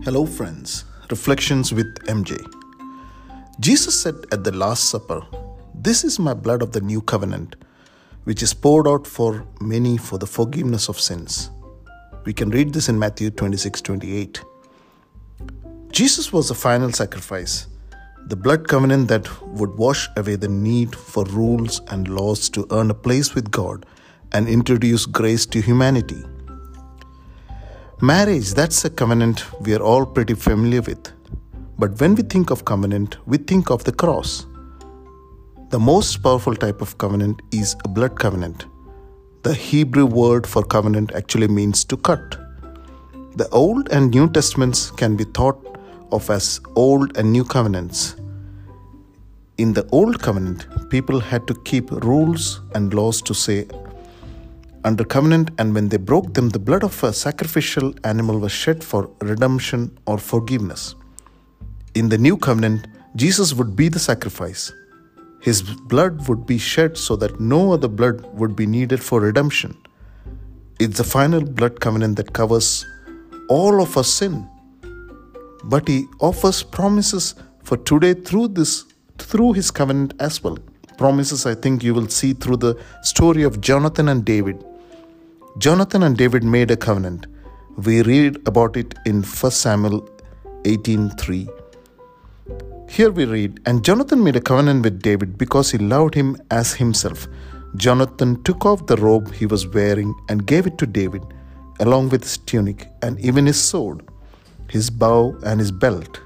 Hello, friends. Reflections with MJ. Jesus said at the Last Supper, "This is my blood of the new covenant, which is poured out for many for the forgiveness of sins." We can read this in Matthew 26:28. Jesus was the final sacrifice, the blood covenant that would wash away the need for rules and laws to earn a place with God and introduce grace to humanity. Marriage, that's a covenant we are all pretty familiar with. But when we think of covenant, we think of the cross. The most powerful type of covenant is a blood covenant. The Hebrew word for covenant actually means to cut. The Old and New Testaments can be thought of as Old and New Covenants. In the Old Covenant, people had to keep rules and laws to say under covenant, and when they broke them, the blood of a sacrificial animal was shed for redemption or forgiveness. In the New Covenant, Jesus would be the sacrifice. His blood would be shed so that no other blood would be needed for redemption. It's the final blood covenant that covers all of our sin. But He offers promises for today through His covenant as well. Promises I think you will see through the story of Jonathan and David. Jonathan and David made a covenant. We read about it in 1 Samuel 18:3. Here we read, "And Jonathan made a covenant with David because he loved him as himself. Jonathan took off the robe he was wearing and gave it to David, along with his tunic and even his sword, his bow and his belt."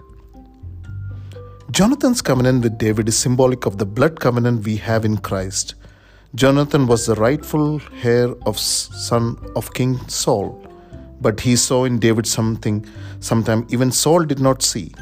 Jonathan's covenant with David is symbolic of the blood covenant we have in Christ. Jonathan was the rightful heir of son of King Saul, but he saw in David something sometime even Saul did not see.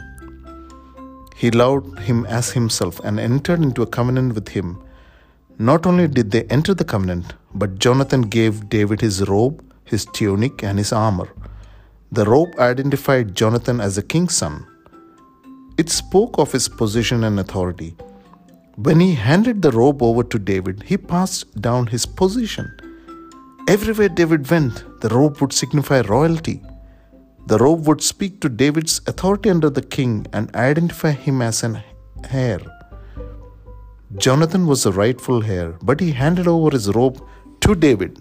He loved him as himself and entered into a covenant with him. Not only did they enter the covenant, but Jonathan gave David his robe, his tunic, and his armor. The robe identified Jonathan as a king's son. It spoke of his position and authority. When he handed the robe over to David, he passed down his position. Everywhere David went, the robe would signify royalty. The robe would speak to David's authority under the king and identify him as an heir. Jonathan was the rightful heir, but he handed over his robe to David.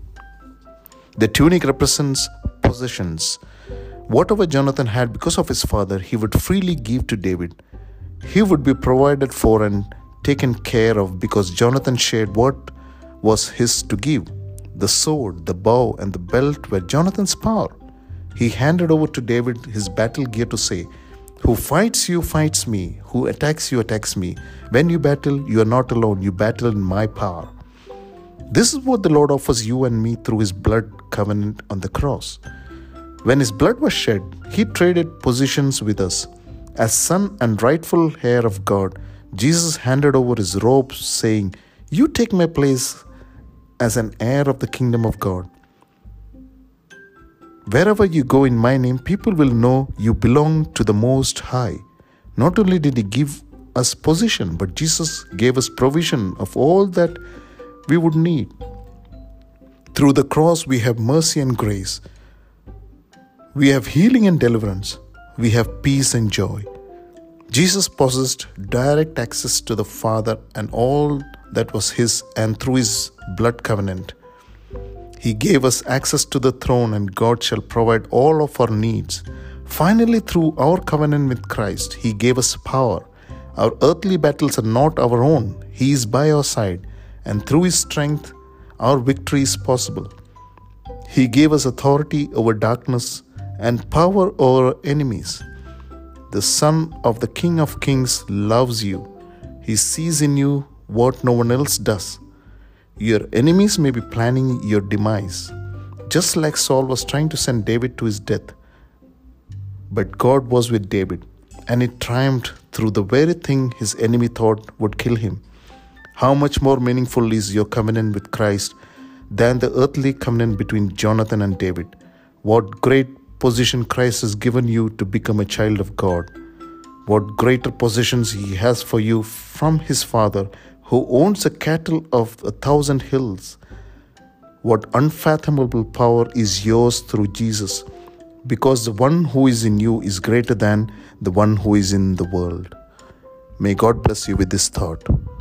The tunic represents possessions. Whatever Jonathan had because of his father, he would freely give to David. He would be provided for and taken care of because Jonathan shared what was his to give. The sword, the bow, and the belt were Jonathan's power. He handed over to David his battle gear to say, "Who fights you, fights me. Who attacks you, attacks me. When you battle, you are not alone. You battle in my power." This is what the Lord offers you and me through His blood covenant on the cross. When His blood was shed, He traded positions with us. As son and rightful heir of God, Jesus handed over His robe, saying, "You take my place as an heir of the kingdom of God. Wherever you go in my name, people will know you belong to the Most High." Not only did He give us position, but Jesus gave us provision of all that we would need. Through the cross, we have mercy and grace. We have healing and deliverance. We have peace and joy. Jesus possessed direct access to the Father and all that was His, and through His blood covenant, He gave us access to the throne, and God shall provide all of our needs. Finally, through our covenant with Christ, He gave us power. Our earthly battles are not our own. He is by our side, and through His strength, our victory is possible. He gave us authority over darkness and power over enemies. The Son of the King of Kings loves you. He sees in you what no one else does. Your enemies may be planning your demise, just like Saul was trying to send David to his death. But God was with David, and he triumphed through the very thing his enemy thought would kill him. How much more meaningful is your covenant with Christ than the earthly covenant between Jonathan and David? What great position Christ has given you to become a child of God. What greater positions He has for you from His Father, who owns the cattle of 1,000 hills. What unfathomable power is yours through Jesus. because the one who is in you is greater than the one who is in the world. May God bless you with this thought.